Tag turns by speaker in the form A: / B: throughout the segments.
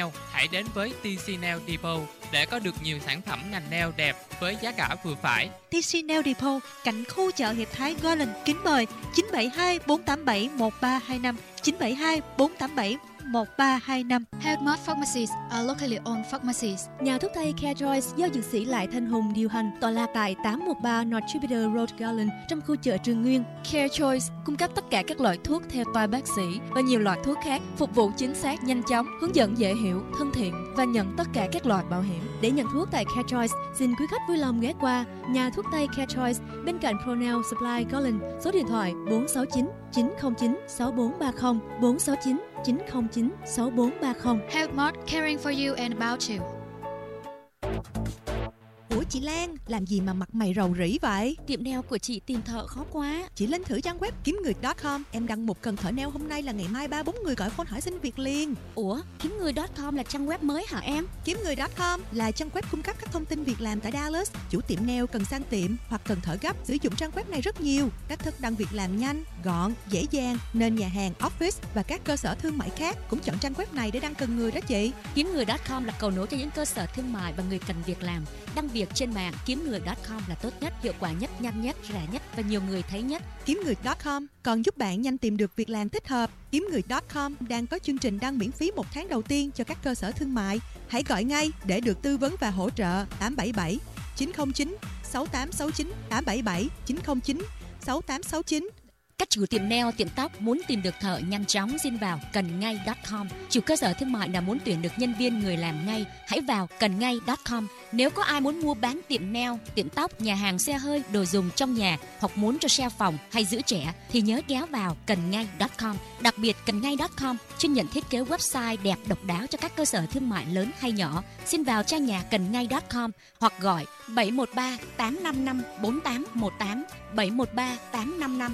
A: nail, hãy đến với TC Nail Depot để có được nhiều sản phẩm ngành nail đẹp với giá cả vừa phải.
B: TC Nail Depot, cạnh khu chợ Hiệp Thái Garden, kính mời 972 487 1325, 972 487 1325.
C: Healthmart Pharmacies are locally owned pharmacies.
B: Nhà thuốc Tây CareChoice do dược sĩ Lại Thanh Hùng điều hành, tọa lạc tại 813 North Jupiter Road, Garland, trong khu chợ Trường Nguyên.
C: CareChoice cung cấp tất cả các loại thuốc theo toa bác sĩ và nhiều loại thuốc khác, phục vụ chính xác, nhanh chóng, hướng dẫn dễ hiểu, thân thiện và nhận tất cả các loại bảo hiểm.
B: Để nhận thuốc tại CareChoice, xin quý khách vui lòng ghé qua nhà thuốc Tây CareChoice bên cạnh Pronel Supply Garland, số điện thoại 469 909 6430, 469 909 6430.
C: Healthmart, caring for you and about you.
B: Ủa chị Lan, làm gì mà mặt mày rầu rĩ vậy?
D: Tiệm nail của chị tìm thợ khó quá.
B: Chị lên thử trang web kiếm người.com. Em đăng một cần thợ nail hôm nay là ngày mai 3-4 người gọi phone hỏi xin việc liền.
D: Ủa, kiếm người.com là trang web mới hả em?
B: Kiếm người.com là trang web cung cấp các thông tin việc làm tại Dallas. Chủ tiệm nail cần sang tiệm hoặc cần thợ gấp, sử dụng trang web này rất nhiều. Cách thức đăng việc làm nhanh, gọn, dễ dàng, nên nhà hàng, office và các cơ sở thương mại khác cũng chọn trang web này để đăng cần người đó chị.
D: Kiếm người.com là cầu nối cho những cơ sở thương mại và người cần việc làm. Đăng việc trên mạng, kiếm người.com là tốt nhất, hiệu quả nhất, nhanh nhất, rẻ nhất và nhiều người thấy nhất.
B: Kiếm người.com còn giúp bạn nhanh tìm được việc làm thích hợp. Kiếm người.com đang có chương trình đăng miễn phí 1 tháng đầu tiên cho các cơ sở thương mại. Hãy gọi ngay để được tư vấn và hỗ trợ 877 909 6869, 877 909 6869.
D: Các chủ tiệm nail, tiệm tóc muốn tìm được thợ nhanh chóng xin vào cầnnngay.com. Chủ cơ sở thương mại nào muốn tuyển được nhân viên người làm ngay, hãy vào cầnnngay.com. Nếu có ai muốn mua bán tiệm nail, tiệm tóc, nhà hàng xe hơi, đồ dùng trong nhà hoặc muốn cho share phòng hay giữ trẻ thì nhớ ghé vào cầnnngay.com. Đặc biệt cầnnngay.com chuyên nhận thiết kế website đẹp độc đáo cho các cơ sở thương mại lớn hay nhỏ. Xin vào trang nhà cầnnngay.com hoặc gọi 713 855 4818, 713 855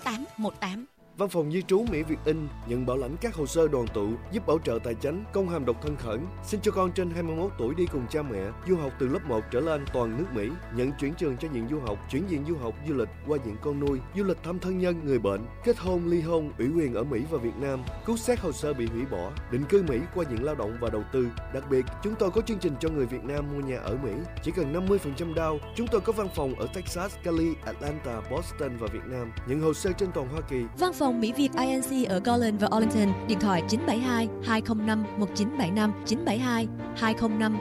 D: 4818.
E: Văn phòng di trú Mỹ Việt In nhận bảo lãnh các hồ sơ đoàn tụ, giúp bảo trợ tài chính, công hàm độc thân khẩn, xin cho con trên 21 tuổi đi cùng cha mẹ, du học từ lớp 1 trở lên toàn nước Mỹ, nhận chuyển trường cho diện du học, chuyển diện du học du lịch qua diện con nuôi, du lịch thăm thân nhân, người bệnh, kết hôn, ly hôn, ủy quyền ở Mỹ và Việt Nam, cứu xét hồ sơ bị hủy bỏ, định cư Mỹ qua diện lao động và đầu tư. Đặc biệt, chúng tôi có chương trình cho người Việt Nam mua nhà ở Mỹ, chỉ cần 50% down. Chúng tôi có văn phòng ở Texas, Cali, Atlanta, Boston và Việt Nam, nhận hồ sơ trên toàn Hoa Kỳ.
B: Văn phòng Mỹ Việt INC ở Garland và Arlington, điện thoại 972 205 1975, 972 205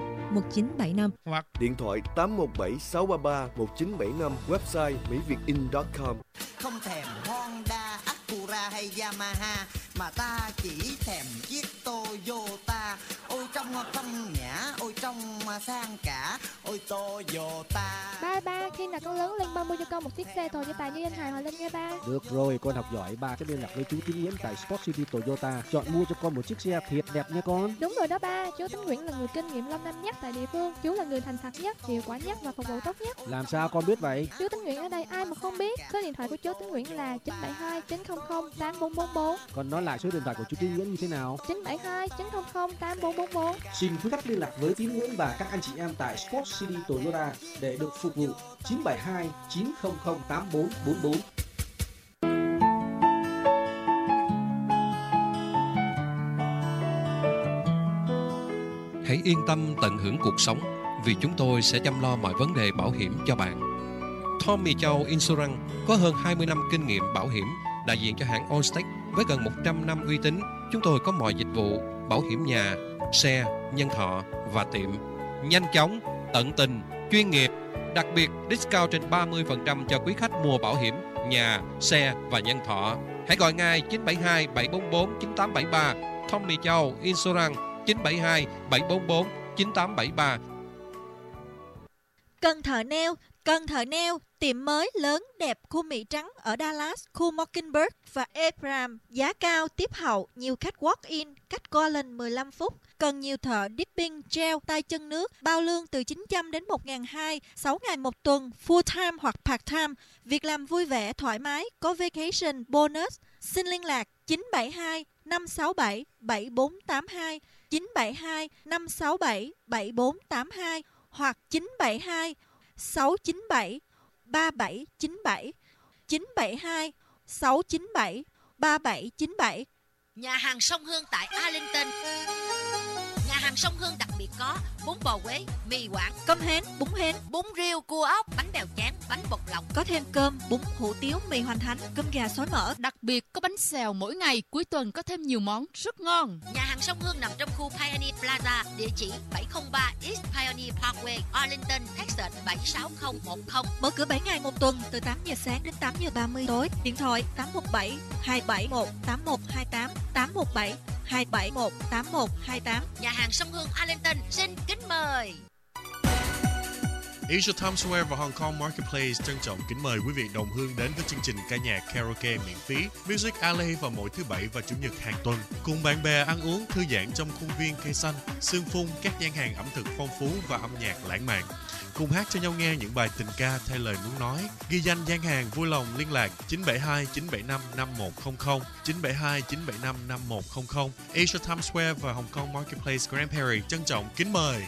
B: 1975
E: hoặc điện thoại 817 633 1975, website mỹviệtin.com.
F: Không thèm Honda, Acura hay Yamaha mà ta chỉ thèm chiếc Toyota. Ôi trong phong nhã, ôi trong sang cả, ôi Toyota.
G: Ba, khi nào con lớn lên ba mua cho con một chiếc xe Toyota như anh Hải Hòa Linh nha ba.
H: Được rồi, con học giỏi, ba sẽ liên lạc với chú Tín Nguyễn tại Sport City Toyota, chọn mua cho con một chiếc xe thiệt đẹp nha con.
G: Đúng rồi đó ba, chú Tín Nguyễn là người kinh nghiệm lâu năm nhất tại địa phương, chú là người thành thật nhất, hiệu quả nhất và phục vụ tốt nhất.
H: Làm sao con biết vậy?
G: Chú Tín Nguyễn ở đây ai mà không biết. Số điện thoại của chú Tín Nguyễn là 972 900 8444.
H: Con nói lại số điện thoại của chú Tín Nguyễn như thế nào?
G: 972 900 8444.
H: Xin quý khách liên lạc với Tín Nguyễn và các anh chị em tại Sport City Toyota để được phục vụ. 972 900 8444.
I: Hãy yên tâm tận hưởng cuộc sống vì chúng tôi sẽ chăm lo mọi vấn đề bảo hiểm cho bạn. Tommy Châu Insurance có hơn 20 năm kinh nghiệm bảo hiểm, đại diện cho hãng Allstate với gần 100 năm uy tín. Chúng tôi có mọi dịch vụ bảo hiểm nhà, xe, nhân thọ và tiệm. Nhanh chóng, tận tình, chuyên nghiệp. Đặc biệt, discount trên 30% cho quý khách mua bảo hiểm nhà, xe và nhân thọ. Hãy gọi ngay 972 744 9873. Tommy Châu Insurance 972 744 9873.
B: Cần thợ nail, tiệm mới lớn đẹp khu Mỹ Trắng ở Dallas, khu Mockingbird và Abraham. Giá cao, tiếp hậu, nhiều khách walk-in, cách Garland 15 phút. Cần nhiều thợ dipping, gel, tay chân nước, bao lương từ 900 đến 1.200, 6 ngày một tuần, full time hoặc part time. Việc làm vui vẻ, thoải mái, có vacation, bonus. Xin liên lạc 972 567 7482, 972 567 7482 hoặc 972 697 3797, 972 697 3797.
J: Nhà hàng Sông Hương tại Arlington. Nhà hàng hàng Sông Hương đặc biệt có bún bò Huế, mì Quảng,
B: cơm hến,
J: bún riêu, cua ốc, bánh bèo tráng, bánh bột lọc.
B: có thêm cơm, bún, hủ tiếu, mì Hoành Thánh, cơm gà xối mỡ.
C: Đặc biệt có bánh xèo mỗi ngày, cuối tuần có thêm nhiều món rất ngon.
J: Nhà hàng Sông Hương nằm trong khu Pioneer Plaza, địa chỉ 703 East Pioneer Parkway, Arlington, Texas 76010.
B: Mở cửa 7 ngày một tuần từ 8 giờ sáng đến 8 giờ 30 tối. Điện thoại 817 271 8128 817 271 8128.
J: Nhà hàng Sông Hương Arlington xin kính mời.
K: Asia Times Square và Hong Kong Marketplace trân trọng kính mời quý vị đồng hương đến với chương trình ca nhạc karaoke miễn phí Music Alley vào mỗi thứ Bảy và Chủ nhật hàng tuần. Cùng bạn bè ăn uống thư giãn trong khuôn viên cây xanh, sương phun, các gian hàng ẩm thực phong phú và âm nhạc lãng mạn. Cùng hát cho nhau nghe những bài tình ca thay lời muốn nói. Ghi danh gian hàng vui lòng liên lạc 972 975 5100 972 975 5100. Asia Times Square và Hong Kong Marketplace Grand Prairie trân trọng kính mời.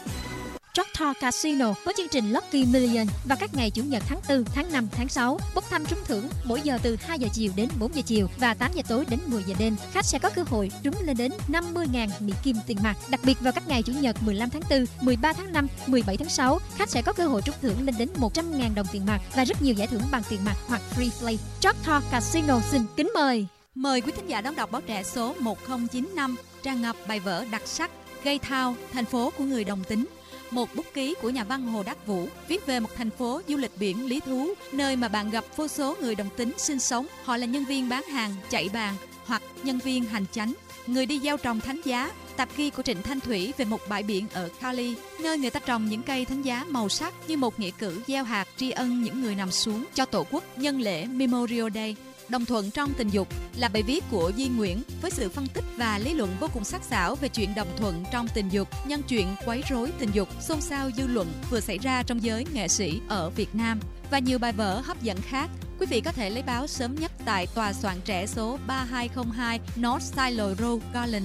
D: Choctaw Casino với chương trình Lucky Million vào các ngày Chủ nhật tháng 4, tháng 5, tháng 6. Bốc thăm trúng thưởng mỗi giờ từ 2 giờ chiều đến 4 giờ chiều và 8 giờ tối đến 10 giờ đêm. Khách sẽ có cơ hội trúng lên đến 50.000 Mỹ Kim tiền mặt. Đặc biệt vào các ngày Chủ nhật 15 tháng 4, 13 tháng 5, 17 tháng 6, khách sẽ có cơ hội trúng thưởng lên đến 100.000 đồng tiền mặt và rất nhiều giải thưởng bằng tiền mặt hoặc free play. Choctaw Casino xin kính mời.
L: Mời quý thính giả đón đọc báo trẻ số 1095 tràn ngập bài vở đặc sắc Gay Town, thành phố của người đồng tính. Một bút ký của nhà văn Hồ Đắc Vũ viết về một thành phố du lịch biển lý thú, nơi mà bạn gặp vô số người đồng tính sinh sống. Họ là nhân viên bán hàng, chạy bàn hoặc nhân viên hành chánh, người đi gieo trồng thánh giá. Tạp ghi của Trịnh Thanh Thủy về một bãi biển ở Cali, nơi người ta trồng những cây thánh giá màu sắc như một nghĩa cử gieo hạt tri ân những người nằm xuống cho Tổ quốc nhân lễ Memorial Day. Đồng thuận trong tình dục là bài viết của Duy Nguyễn với sự phân tích và lý luận vô cùng sắc sảo về chuyện đồng thuận trong tình dục, nhân chuyện quấy rối tình dục, xôn xao dư luận vừa xảy ra trong giới nghệ sĩ ở Việt Nam và nhiều bài vở hấp dẫn khác. Quý vị có thể lấy báo sớm nhất tại tòa soạn trẻ số 3202 North Silo Road, Garland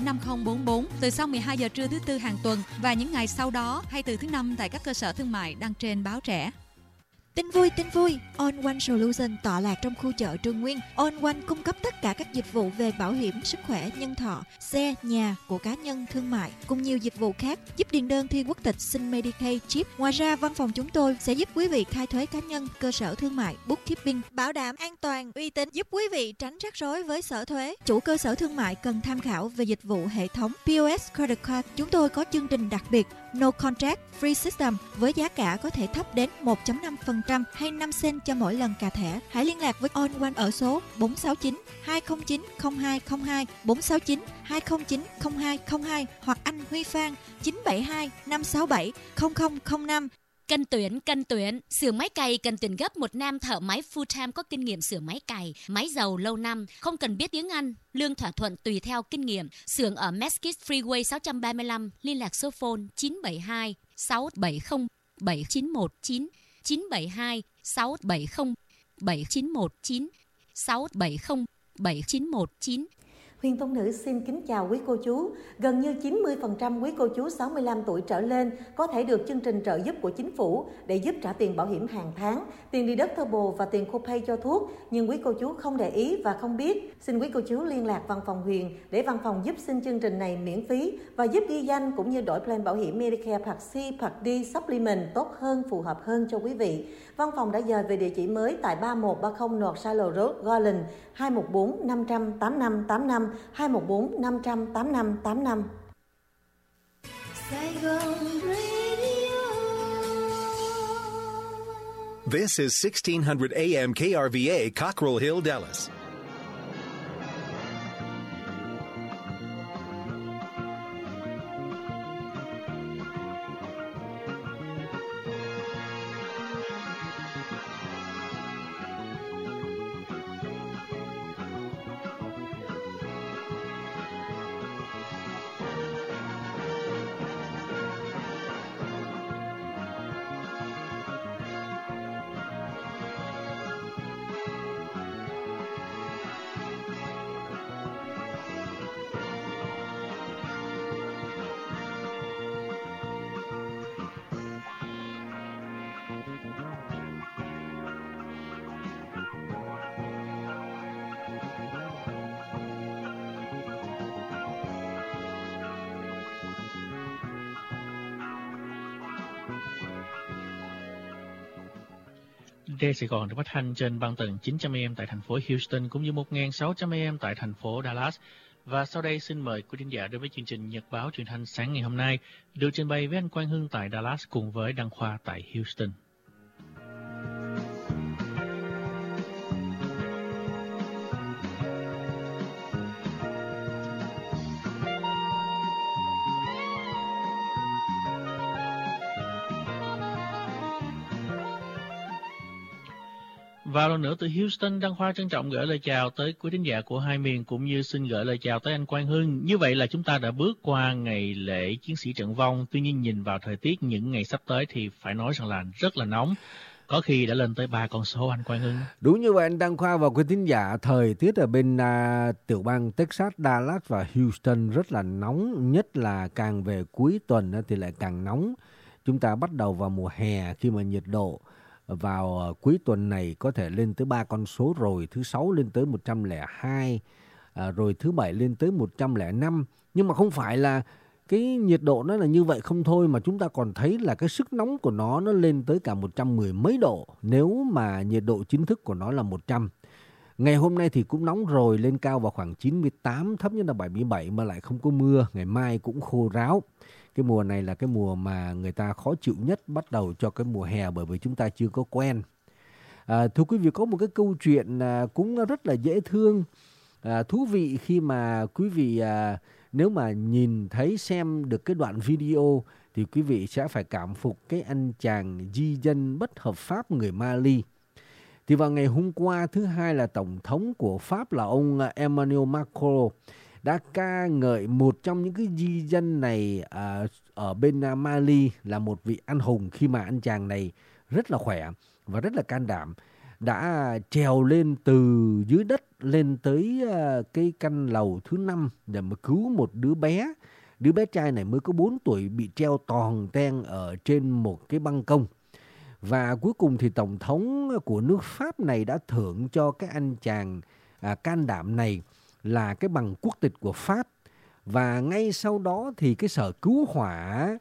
L: 75044 từ sau 12 giờ trưa thứ Tư hàng tuần và những ngày sau đó hay từ thứ Năm tại các cơ sở thương mại đăng trên báo trẻ.
B: Tin vui, On One Solution tọa lạc trong khu chợ Trương Nguyên. On One cung cấp tất cả các dịch vụ về bảo hiểm sức khỏe, nhân thọ, xe, nhà của cá nhân, thương mại cùng nhiều dịch vụ khác, giúp điền đơn thi quốc tịch, xin Medicaid, chip. Ngoài ra, văn phòng chúng tôi sẽ giúp quý vị khai thuế cá nhân, cơ sở thương mại, bookkeeping, bảo đảm an toàn, uy tín, giúp quý vị tránh rắc rối với sở thuế. Chủ cơ sở thương mại cần tham khảo về dịch vụ hệ thống POS Credit Card. Chúng tôi có chương trình đặc biệt No Contract Free System với giá cả có thể thấp đến 1.5% hay 5 cent cho mỗi lần cà thẻ. Hãy liên lạc với On One ở số 469 209 0202 469 209 0202 hoặc anh Huy Phan 972 567 0005.
D: Canh tuyển, xưởng máy cày cần tuyển gấp một nam thợ máy full time có kinh nghiệm xưởng máy cày, máy dầu lâu năm, không cần biết tiếng Anh, lương thỏa thuận tùy theo kinh nghiệm. Xưởng ở Mesquite Freeway 635, liên lạc số phone 972 670 7919 972 670 7919 670 7919.
M: Huyền Tông Nữ xin kính chào quý cô chú. Gần như 90% quý cô chú 65 tuổi trở lên có thể được chương trình trợ giúp của chính phủ để giúp trả tiền bảo hiểm hàng tháng, tiền deductible và tiền copay cho thuốc. Nhưng quý cô chú không để ý và không biết. Xin quý cô chú liên lạc văn phòng Huyền để văn phòng giúp xin chương trình này miễn phí và giúp ghi danh cũng như đổi plan bảo hiểm Medicare Part C, Part D, Supplement tốt hơn, phù hợp hơn cho quý vị. Văn phòng đã dời về địa chỉ mới tại 3130 North Silo Road, Garland, 214 500 8585 214 500 8585.
N: This is 1600 AM KRVA, Cockrell Hill, Dallas.
O: Đài Sài Gòn được phát thanh trên băng tần 900 AM tại thành phố Houston cũng như 1600 AM tại thành phố Dallas. Và sau đây xin mời quý thính giả đến với chương trình Nhật báo truyền thanh sáng ngày hôm nay, được trình bày với anh Quang Hưng tại Dallas cùng với Đăng Khoa tại Houston. Vào lần nữa từ Houston, Đăng Khoa trân trọng gửi lời chào tới quý thính giả của hai miền cũng như xin gửi lời chào tới anh Quang Hưng. Như vậy là chúng ta đã bước qua ngày lễ Chiến sĩ Trận Vong. Tuy nhiên nhìn vào thời tiết những ngày sắp tới thì phải nói rằng là rất là nóng. Có khi đã lên tới 3 con số anh Quang Hưng.
P: Đúng như vậy anh Đăng Khoa và quý thính giả, thời tiết ở bên tiểu bang Texas, Dallas và Houston rất là nóng. Nhất là càng về cuối tuần thì lại càng nóng. Chúng ta bắt đầu vào mùa hè khi mà nhiệt độ vào cuối tuần này có thể lên tới 3 con số rồi, thứ Sáu lên tới 102, rồi thứ Bảy lên tới 105. Nhưng mà không phải là cái nhiệt độ nó là như vậy không thôi, mà chúng ta còn thấy là cái sức nóng của nó lên tới cả 110 mấy độ nếu mà nhiệt độ chính thức của nó là 100. Ngày hôm nay thì cũng nóng rồi, lên cao vào khoảng 98, thấp nhất là 77 mà lại không có mưa. Ngày mai cũng khô ráo. Cái mùa này là cái mùa mà người ta khó chịu nhất bắt đầu cho cái mùa hè bởi vì chúng ta chưa có quen. Thưa quý vị, có một cái câu chuyện cũng rất là dễ thương, thú vị khi mà quý vị nếu mà nhìn thấy xem được cái đoạn video thì quý vị sẽ phải cảm phục cái anh chàng di dân bất hợp pháp người Mali. Thì vào ngày hôm qua, thứ Hai, là Tổng thống của Pháp là ông Emmanuel Macron đã ca ngợi một trong những cái di dân này ở bên Mali là một vị anh hùng, khi mà anh chàng này rất là khỏe và rất là can đảm, đã trèo lên từ dưới đất lên tới cái căn lầu thứ 5 để mà cứu một đứa bé. Đứa bé trai này mới có 4 tuổi bị treo tòn ten ở trên một cái băng công. Và cuối cùng thì Tổng thống của nước Pháp này đã thưởng cho cái anh chàng can đảm này là cái bằng quốc tịch của Pháp. Và ngay sau đó thì cái sở cứu hỏa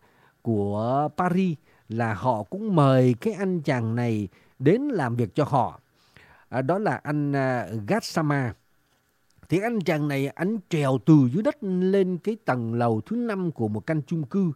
P: của Paris là họ cũng mời cái anh chàng này đến làm việc cho họ. Đó là anh Gassama. Thì anh chàng này anh trèo từ dưới đất lên cái tầng lầu thứ 5 của một căn chung cư.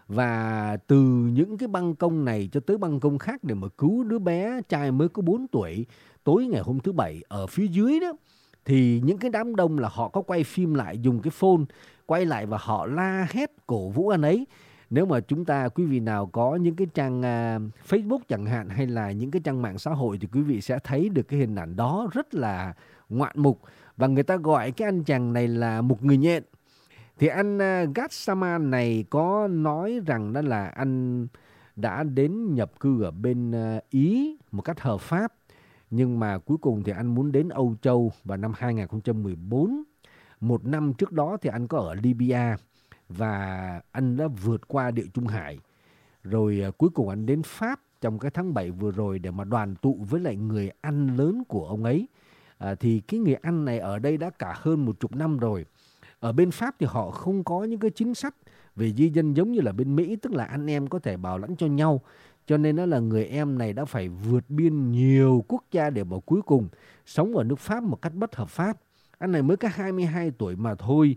P: Và từ những cái băng công này cho tới băng công khác để mà cứu đứa bé trai mới có 4 tuổi tối ngày hôm thứ Bảy ở phía dưới đó. Thì những cái đám đông là họ có quay phim lại, dùng cái phone quay lại và họ la hét cổ vũ anh ấy. Nếu mà chúng ta, quý vị nào có những cái trang Facebook chẳng hạn hay là những cái trang mạng xã hội thì quý vị sẽ thấy được cái hình ảnh đó rất là ngoạn mục. Và người ta gọi cái anh chàng này là một người nhện. Thì anh Gassama này có nói rằng đó là anh đã đến nhập cư ở bên Ý một cách hợp pháp. Nhưng mà cuối cùng thì anh muốn đến Âu Châu vào năm 2014. Một năm trước đó thì anh có ở Libya và anh đã vượt qua Địa Trung Hải. Rồi cuối cùng anh đến Pháp trong cái tháng 7 vừa rồi để mà đoàn tụ với lại người anh lớn của ông ấy. Thì cái người anh này ở đây đã cả hơn 10 năm rồi. Ở bên Pháp thì họ không có những cái chính sách về di dân giống như là bên Mỹ, tức là anh em có thể bảo lãnh cho nhau. Cho nên đó là người em này đã phải vượt biên nhiều quốc gia để mà cuối cùng sống ở nước Pháp một cách bất hợp pháp. Anh này mới có 22 tuổi mà thôi.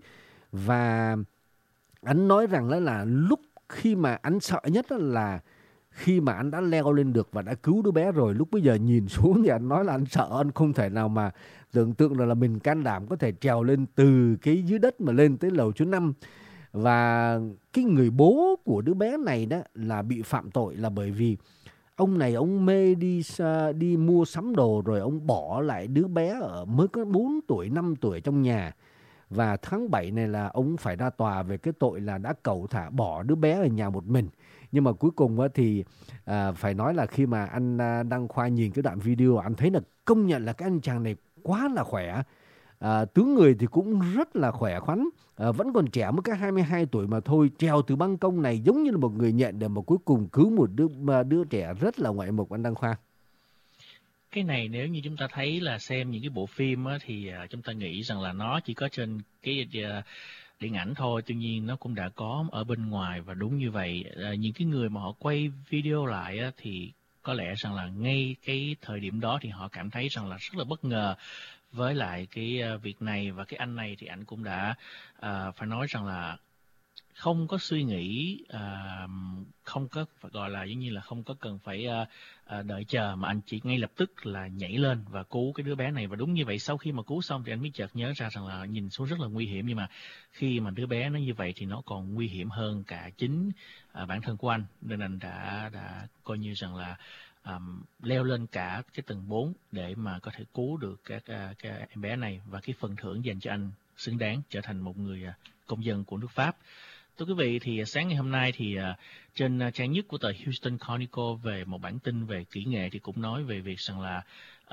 P: Và anh nói rằng đó là lúc khi mà anh sợ nhất là khi mà anh đã leo lên được và đã cứu đứa bé rồi, lúc bây giờ nhìn xuống thì anh nói là anh sợ, anh không thể nào mà tưởng tượng là mình can đảm có thể trèo lên từ cái dưới đất mà lên tới lầu thứ 5. Và cái người bố của đứa bé này đó là bị phạm tội là bởi vì ông này ông mê đi mua sắm đồ rồi ông bỏ lại đứa bé ở mới có 4 tuổi, 5 tuổi trong nhà. Và tháng 7 này là ông phải ra tòa về cái tội là đã cẩu thả bỏ đứa bé ở nhà một mình. Nhưng mà cuối cùng thì phải nói là khi mà anh Đăng Khoa nhìn cái đoạn video, anh thấy là công nhận là cái anh chàng này quá là khỏe. Tướng người thì cũng rất là khỏe khoắn, vẫn còn trẻ, mới có 22 tuổi mà thôi, trèo từ băng công này giống như là một người nhện để mà cuối cùng cứu một đứa trẻ rất là ngoại mục, anh Đăng Khoa.
O: Cái này nếu như chúng ta thấy là xem những cái bộ phim á, thì chúng ta nghĩ rằng là nó chỉ có trên cái điện ảnh thôi, tuy nhiên nó cũng đã có ở bên ngoài. Và đúng như vậy, những cái người mà họ quay video lại á, thì có lẽ rằng là ngay cái thời điểm đó thì họ cảm thấy rằng là rất là bất ngờ với lại cái việc này. Và cái anh này thì anh cũng đã phải nói rằng là không có suy nghĩ, không có phải gọi là giống như là không có cần phải đợi chờ, mà anh chỉ ngay lập tức là nhảy lên và cứu cái đứa bé này. Và đúng như vậy, sau khi mà cứu xong thì anh mới chợt nhớ ra rằng là nhìn xuống rất là nguy hiểm, nhưng mà khi mà đứa bé nó như vậy thì nó còn nguy hiểm hơn cả chính bản thân của anh, nên anh đã coi như rằng là leo lên cả cái tầng 4 để mà có thể cứu được các em bé này, và cái phần thưởng dành cho anh xứng đáng trở thành một người công dân của nước Pháp. Thưa quý vị, thì sáng ngày hôm nay thì trên trang nhất của tờ Houston Chronicle về một bản tin về kỹ nghệ thì cũng nói về việc rằng là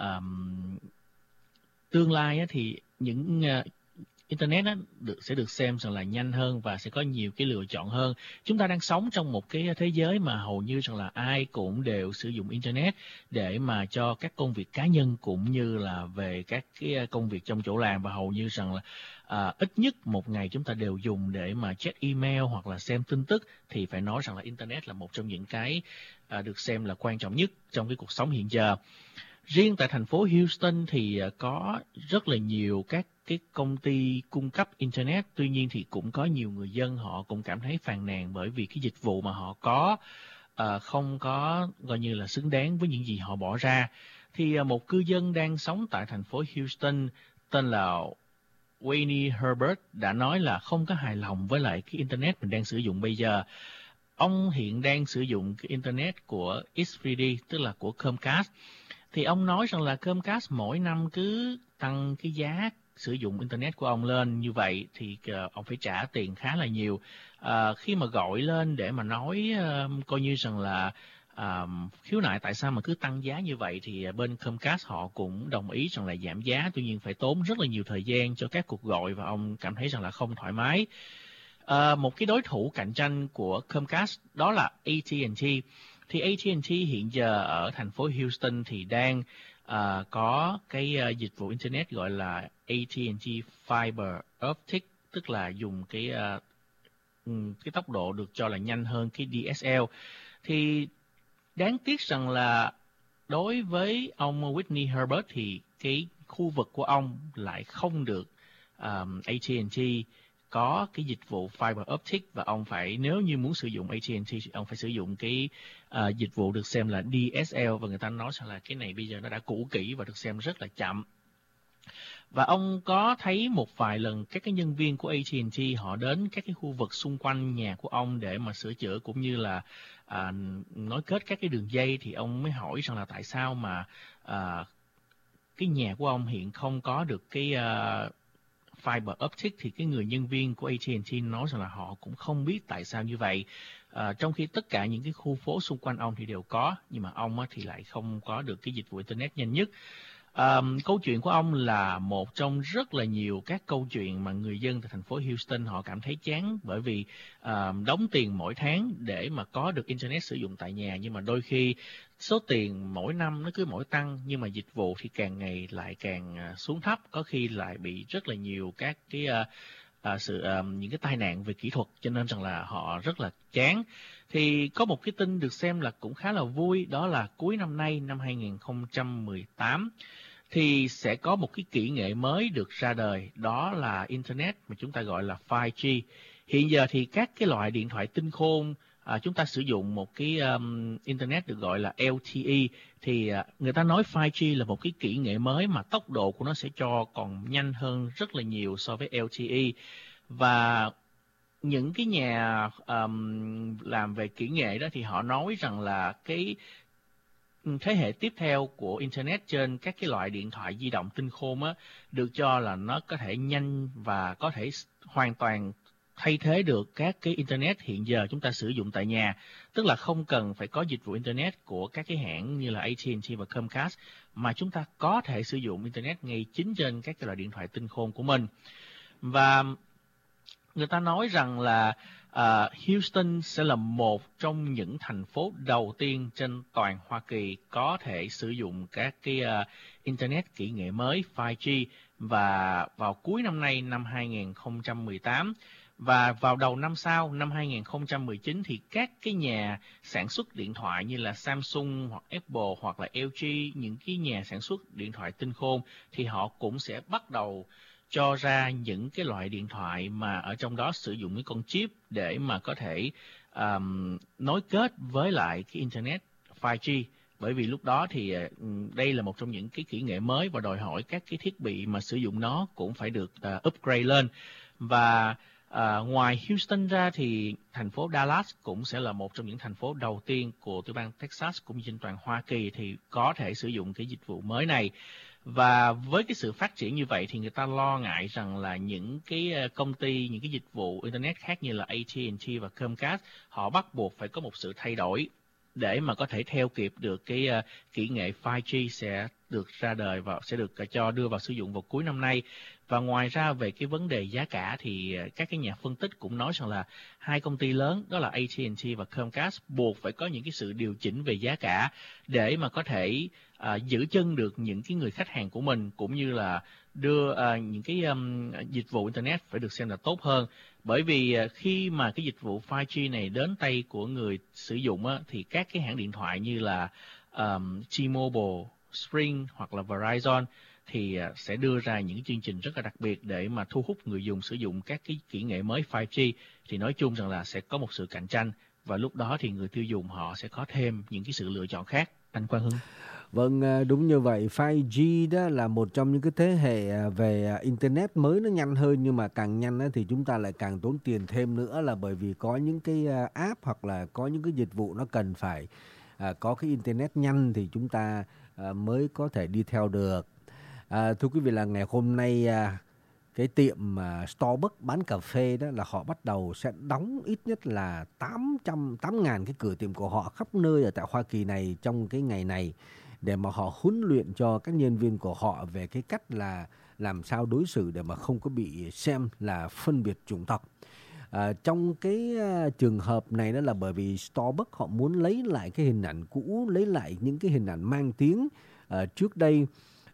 O: tương lai thì những Internet sẽ được xem rằng là nhanh hơn và sẽ có nhiều cái lựa chọn hơn. Chúng ta đang sống trong một cái thế giới mà hầu như rằng là ai cũng đều sử dụng Internet để mà cho các công việc cá nhân cũng như là về các cái công việc trong chỗ làm, và hầu như rằng là ít nhất một ngày chúng ta đều dùng để mà check email hoặc là xem tin tức. Thì phải nói rằng là Internet là một trong những cái được xem là quan trọng nhất trong cái cuộc sống hiện giờ. Riêng tại thành phố Houston thì có rất là nhiều các cái công ty cung cấp Internet, tuy nhiên thì cũng có nhiều người dân họ cũng cảm thấy phàn nàn bởi vì cái dịch vụ mà họ có không có gọi như là xứng đáng với những gì họ bỏ ra. Thì một cư dân đang sống tại thành phố Houston tên là Wayne Herbert đã nói là không có hài lòng với lại cái Internet mình đang sử dụng bây giờ. Ông hiện đang sử dụng cái Internet của Xfinity, tức là của Comcast. Thì ông nói rằng là Comcast mỗi năm cứ tăng cái giá sử dụng Internet của ông lên như vậy thì ông phải trả tiền khá là nhiều. Khi mà gọi lên để mà nói coi như rằng là khiếu nại tại sao mà cứ tăng giá như vậy, thì bên Comcast họ cũng đồng ý rằng là giảm giá, tuy nhiên phải tốn rất là nhiều thời gian cho các cuộc gọi và ông cảm thấy rằng là không thoải mái. Một cái đối thủ cạnh tranh của Comcast đó là AT&T. Thì AT&T hiện giờ ở thành phố Houston thì đang có cái dịch vụ Internet gọi là AT&T Fiber Optic, tức là dùng cái tốc độ được cho là nhanh hơn cái DSL. Thì đáng tiếc rằng là đối với ông Whitney Herbert thì cái khu vực của ông lại không được AT&T có cái dịch vụ Fiber Optic, và ông phải, nếu như muốn sử dụng AT&T thì ông phải sử dụng cái dịch vụ được xem là DSL, và người ta nói rằng là cái này bây giờ nó đã cũ kỹ và được xem rất là chậm. Và ông có thấy một vài lần các cái nhân viên của AT&T họ đến các cái khu vực xung quanh nhà của ông để mà sửa chữa cũng như là nối kết các cái đường dây, thì ông mới hỏi rằng là tại sao mà cái nhà của ông hiện không có được cái Fiber Optic. Thì cái người nhân viên của AT&T nói rằng là họ cũng không biết tại sao như vậy, trong khi tất cả những cái khu phố xung quanh ông thì đều có, nhưng mà ông thì lại không có được cái dịch vụ Internet nhanh nhất. Câu chuyện của ông là một trong rất là nhiều các câu chuyện mà người dân tại thành phố Houston họ cảm thấy chán, bởi vì đóng tiền mỗi tháng để mà có được Internet sử dụng tại nhà, nhưng mà đôi khi số tiền mỗi năm nó cứ mỗi tăng, nhưng mà dịch vụ thì càng ngày lại càng xuống thấp, có khi lại bị rất là nhiều các cái những cái tai nạn về kỹ thuật, cho nên rằng là họ rất là chán. Thì có một cái tin được xem là cũng khá là vui, đó là cuối năm nay, năm 2018, thì sẽ có một cái kỹ nghệ mới được ra đời, đó là Internet mà chúng ta gọi là 5G. Hiện giờ thì các cái loại điện thoại tinh khôn chúng ta sử dụng một cái Internet được gọi là LTE, thì người ta nói 5G là một cái kỹ nghệ mới mà tốc độ của nó sẽ cho còn nhanh hơn rất là nhiều so với LTE. Và những cái nhà làm về kỹ nghệ đó thì họ nói rằng là cái thế hệ tiếp theo của Internet trên các cái loại điện thoại di động tinh khôn á, được cho là nó có thể nhanh và có thể hoàn toàn thay thế được các cái Internet hiện giờ chúng ta sử dụng tại nhà. Tức là không cần phải có dịch vụ Internet của các cái hãng như là AT&T và Comcast, mà chúng ta có thể sử dụng Internet ngay chính trên các cái loại điện thoại tinh khôn của mình. Và người ta nói rằng là Houston sẽ là một trong những thành phố đầu tiên trên toàn Hoa Kỳ có thể sử dụng các cái Internet kỹ nghệ mới 5G và vào cuối năm nay, năm 2018. Và vào đầu năm sau, năm 2019 thì các cái nhà sản xuất điện thoại như là Samsung hoặc Apple hoặc là LG, những cái nhà sản xuất điện thoại tinh khôn thì họ cũng sẽ bắt đầu cho ra những cái loại điện thoại mà ở trong đó sử dụng cái con chip để mà có thể nối kết với lại cái Internet 5G. Bởi vì lúc đó thì đây là một trong những cái kỹ nghệ mới và đòi hỏi các cái thiết bị mà sử dụng nó cũng phải được upgrade lên. Và ngoài Houston ra thì thành phố Dallas cũng sẽ là một trong những thành phố đầu tiên của tiểu bang Texas cũng như trên toàn Hoa Kỳ thì có thể sử dụng cái dịch vụ mới này. Và với cái sự phát triển như vậy thì người ta lo ngại rằng là những cái công ty, những cái dịch vụ Internet khác như là AT&T và Comcast, họ bắt buộc phải có một sự thay đổi để mà có thể theo kịp được cái kỹ nghệ 5G sẽ được ra đời và sẽ được cho đưa vào sử dụng vào cuối năm nay. Và ngoài ra về cái vấn đề giá cả thì các cái nhà phân tích cũng nói rằng là hai công ty lớn đó là AT&T và Comcast buộc phải có những cái sự điều chỉnh về giá cả để mà có thể giữ chân được những cái người khách hàng của mình, cũng như là đưa những cái dịch vụ Internet phải được xem là tốt hơn. Bởi vì khi mà cái dịch vụ 5G này đến tay của người sử dụng thì các cái hãng điện thoại như là T-Mobile, Sprint hoặc là Verizon thì sẽ đưa ra những chương trình rất là đặc biệt để mà thu hút người dùng sử dụng các cái kỹ nghệ mới 5G. Thì nói chung rằng là sẽ có một sự cạnh tranh và lúc đó thì người tiêu dùng họ sẽ có thêm những cái sự lựa chọn khác. Anh Quang Hưng.
P: Vâng, đúng như vậy. 5G đó là một trong những cái thế hệ về Internet mới, nó nhanh hơn, nhưng mà càng nhanh thì chúng ta lại càng tốn tiền thêm nữa, là bởi vì có những cái app hoặc là có những cái dịch vụ nó cần phải có cái Internet nhanh thì chúng ta mới có thể đi theo được. Thưa quý vị, là ngày hôm nay cái tiệm Starbucks bán cà phê đó là họ bắt đầu sẽ đóng ít nhất là 8.000 cái cửa tiệm của họ khắp nơi ở tại Hoa Kỳ này trong cái ngày này, để mà họ huấn luyện cho các nhân viên của họ về cái cách là làm sao đối xử để mà không có bị xem là phân biệt chủng tộc. Trong cái trường hợp này đó là bởi vì Starbucks họ muốn lấy lại cái hình ảnh cũ, lấy lại những cái hình ảnh mang tiếng trước đây.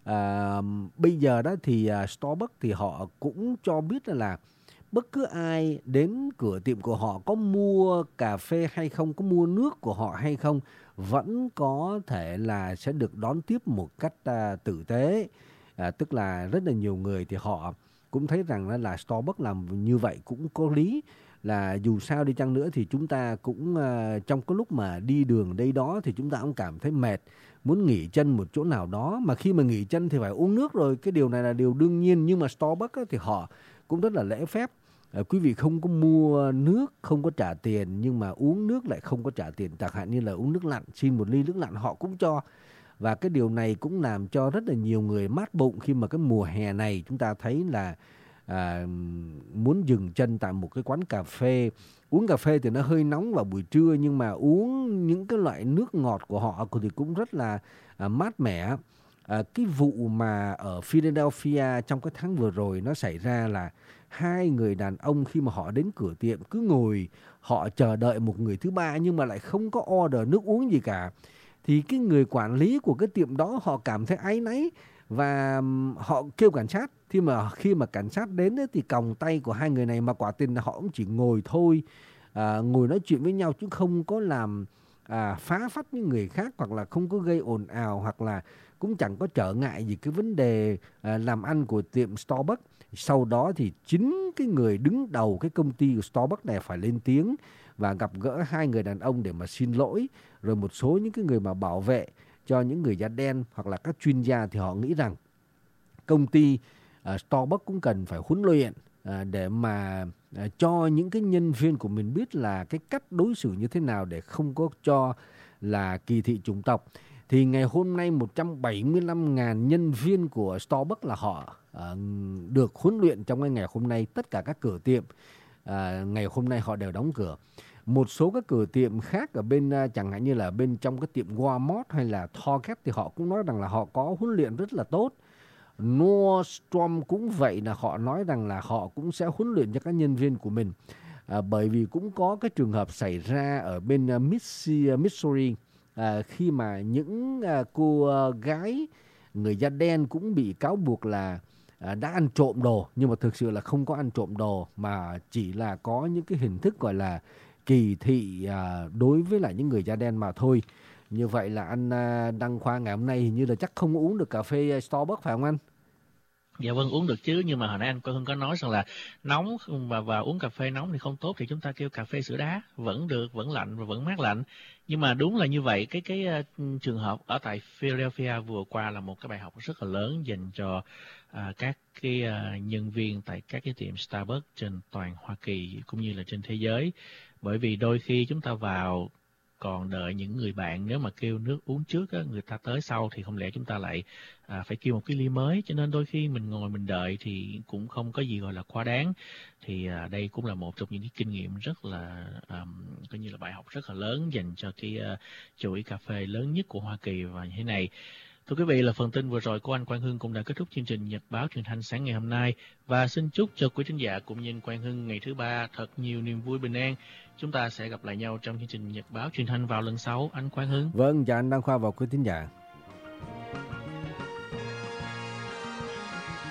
P: Bây giờ đó thì Starbucks thì họ cũng cho biết là bất cứ ai đến cửa tiệm của họ có mua cà phê hay không, có mua nước của họ hay không, vẫn có thể là sẽ được đón tiếp một cách tử tế. Tức là rất là nhiều người thì họ cũng thấy rằng là Starbucks làm như vậy cũng có lý, là dù sao đi chăng nữa thì chúng ta cũng trong cái lúc mà đi đường đây đó thì chúng ta cũng cảm thấy mệt, muốn nghỉ chân một chỗ nào đó, mà khi mà nghỉ chân thì phải uống nước rồi, cái điều này là điều đương nhiên. Nhưng mà Starbucks thì họ cũng rất là lễ phép. Quý vị không có mua nước không có trả tiền, nhưng mà uống nước lại không có trả tiền. Chẳng hạn như là uống nước lạnh, xin một ly nước lạnh họ cũng cho. Và cái điều này cũng làm cho rất là nhiều người mát bụng khi mà cái mùa hè này chúng ta thấy là muốn dừng chân tại một cái quán cà phê. Uống cà phê thì nó hơi nóng vào buổi trưa, nhưng mà uống những cái loại nước ngọt của họ thì cũng rất là mát mẻ. Cái vụ mà ở Philadelphia trong cái tháng vừa rồi nó xảy ra là hai người đàn ông khi mà họ đến cửa tiệm cứ ngồi họ chờ đợi một người thứ ba nhưng mà lại không có order nước uống gì cả. Thì cái người quản lý của cái tiệm đó họ cảm thấy áy náy và họ kêu cảnh sát. Khi mà cảnh sát đến thì còng tay của hai người này, mà quả tình là họ cũng chỉ ngồi thôi, ngồi nói chuyện với nhau chứ không có làm phá phách những người khác, hoặc là không có gây ồn ào, hoặc là cũng chẳng có trở ngại gì cái vấn đề làm ăn của tiệm Starbucks. Sau đó thì chính cái người đứng đầu cái công ty của Starbucks này phải lên tiếng và gặp gỡ hai người đàn ông để mà xin lỗi. Rồi một số những cái người mà bảo vệ cho những người da đen hoặc là các chuyên gia thì họ nghĩ rằng công ty Starbucks cũng cần phải huấn luyện để mà cho những cái nhân viên của mình biết là cái cách đối xử như thế nào để không có cho là kỳ thị chủng tộc. Thì ngày hôm nay 175.000 nhân viên của Starbucks là họ được huấn luyện trong cái ngày hôm nay. Tất cả các cửa tiệm ngày hôm nay họ đều đóng cửa. Một số các cửa tiệm khác ở bên chẳng hạn như là bên trong cái tiệm Walmart hay là Target thì họ cũng nói rằng là họ có huấn luyện rất là tốt. Nordstrom cũng vậy, là họ nói rằng là họ cũng sẽ huấn luyện cho các nhân viên của mình. Bởi vì cũng có cái trường hợp xảy ra ở bên Missouri khi mà những cô gái người da đen cũng bị cáo buộc là đã ăn trộm đồ, nhưng mà thực sự là không có ăn trộm đồ, mà chỉ là có những cái hình thức gọi là kỳ thị đối với lại những người da đen mà thôi. Như vậy là anh Đăng Khoa ngày hôm nay hình như là chắc không uống được cà phê Starbucks phải không anh?
O: Dạ vâng, uống được chứ, nhưng mà hồi nãy anh Hưng có nói rằng là nóng và uống cà phê nóng thì không tốt, thì chúng ta kêu cà phê sữa đá vẫn được, vẫn lạnh và vẫn mát lạnh. Nhưng mà đúng là như vậy, cái trường hợp ở tại Philadelphia vừa qua là một cái bài học rất là lớn dành cho các cái nhân viên tại các cái tiệm Starbucks trên toàn Hoa Kỳ cũng như là trên thế giới. Bởi vì đôi khi chúng ta vào còn đợi những người bạn, nếu mà kêu nước uống trước á, người ta tới sau thì không lẽ chúng ta lại phải kêu một cái ly mới, cho nên đôi khi mình ngồi mình đợi thì cũng không có gì gọi là quá đáng. Thì đây cũng là một trong những cái kinh nghiệm rất là coi như là bài học rất là lớn dành cho cái chuỗi cà phê lớn nhất của Hoa Kỳ và như thế này. Thưa quý vị, là phần tin vừa rồi của anh Quang Hưng cũng đã kết thúc chương trình Nhật báo Truyền thanh sáng ngày hôm nay, và xin chúc cho quý thính giả cũng như anh Quang Hưng ngày thứ ba thật nhiều niềm vui bình an. Chúng ta sẽ gặp lại nhau trong chương trình Nhật báo Truyền thanh vào lần sau. Anh Quang Hưng.
P: Vâng, chào anh Đăng Khoa và quý thính giả.